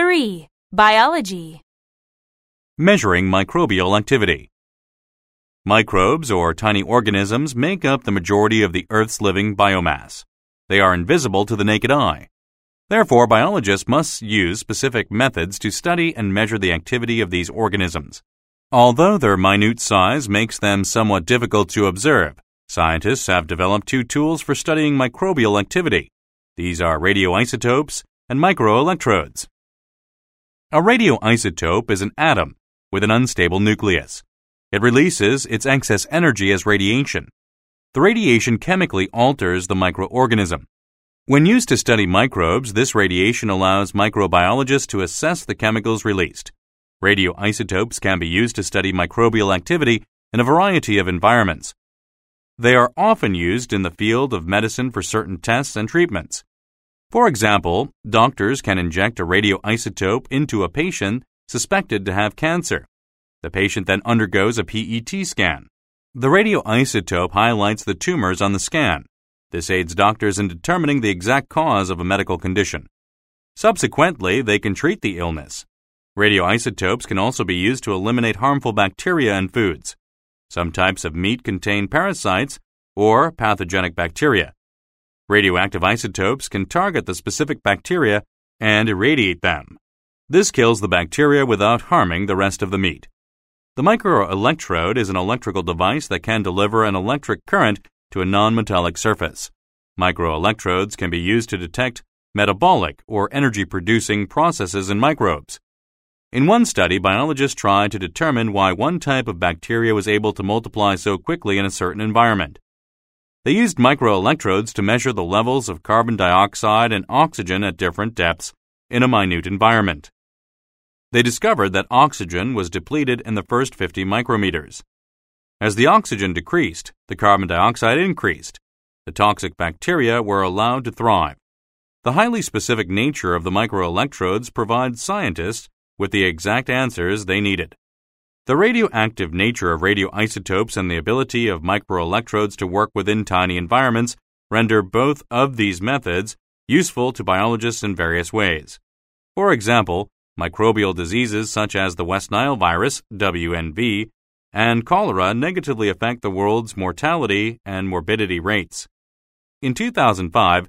3. Biology. Measuring microbial activity. Microbes, or tiny organisms, make up the majority of the Earth's living biomass. They are invisible to the naked eye. Therefore, biologists must use specific methods to study and measure the activity of these organisms. Although their minute size makes them somewhat difficult to observe, scientists have developed two tools for studying microbial activity. These are radioisotopes and microelectrodes. A radioisotope is an atom with an unstable nucleus. It releases its excess energy as radiation. The radiation chemically alters the microorganism. When used to study microbes, this radiation allows microbiologists to assess the chemicals released. Radioisotopes can be used to study microbial activity in a variety of environments. They are often used in the field of medicine for certain tests and treatments. For example, doctors can inject a radioisotope into a patient suspected to have cancer. The patient then undergoes a PET scan. The radioisotope highlights the tumors on the scan. This aids doctors in determining the exact cause of a medical condition. Subsequently, they can treat the illness. Radioisotopes can also be used to eliminate harmful bacteria in foods. Some types of meat contain parasites or pathogenic bacteria. Radioactive isotopes can target the specific bacteria and irradiate them. This kills the bacteria without harming the rest of the meat. The microelectrode is an electrical device that can deliver an electric current to a non-metallic surface. Microelectrodes can be used to detect metabolic or energy-producing processes in microbes. In one study, biologists tried to determine why one type of bacteria was able to multiply so quickly in a certain environment. They used microelectrodes to measure the levels of carbon dioxide and oxygen at different depths in a minute environment. They discovered that oxygen was depleted in the first 50 micrometers. As the oxygen decreased, the carbon dioxide increased. The toxic bacteria were allowed to thrive. The highly specific nature of the microelectrodes provides scientists with the exact answers they needed. The radioactive nature of radioisotopes and the ability of microelectrodes to work within tiny environments render both of these methods useful to biologists in various ways. For example, microbial diseases such as the West Nile virus, WNV, and cholera negatively affect the world's mortality and morbidity rates. In 2005,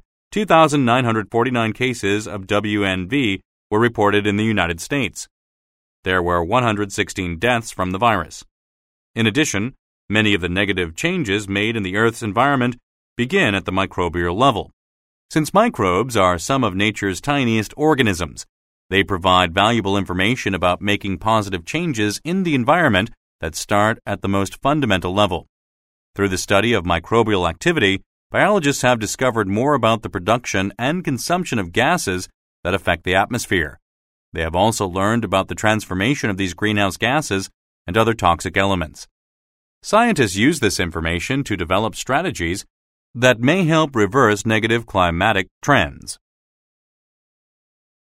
2,949 cases of WNV were reported in the United States. There were 116 deaths from the virus. In addition, many of the negative changes made in the Earth's environment begin at the microbial level. Since microbes are some of nature's tiniest organisms, they provide valuable information about making positive changes in the environment that start at the most fundamental level. Through the study of microbial activity, biologists have discovered more about the production and consumption of gases that affect the atmosphere. They have also learned about the transformation of these greenhouse gases and other toxic elements. Scientists use this information to develop strategies that may help reverse negative climatic trends.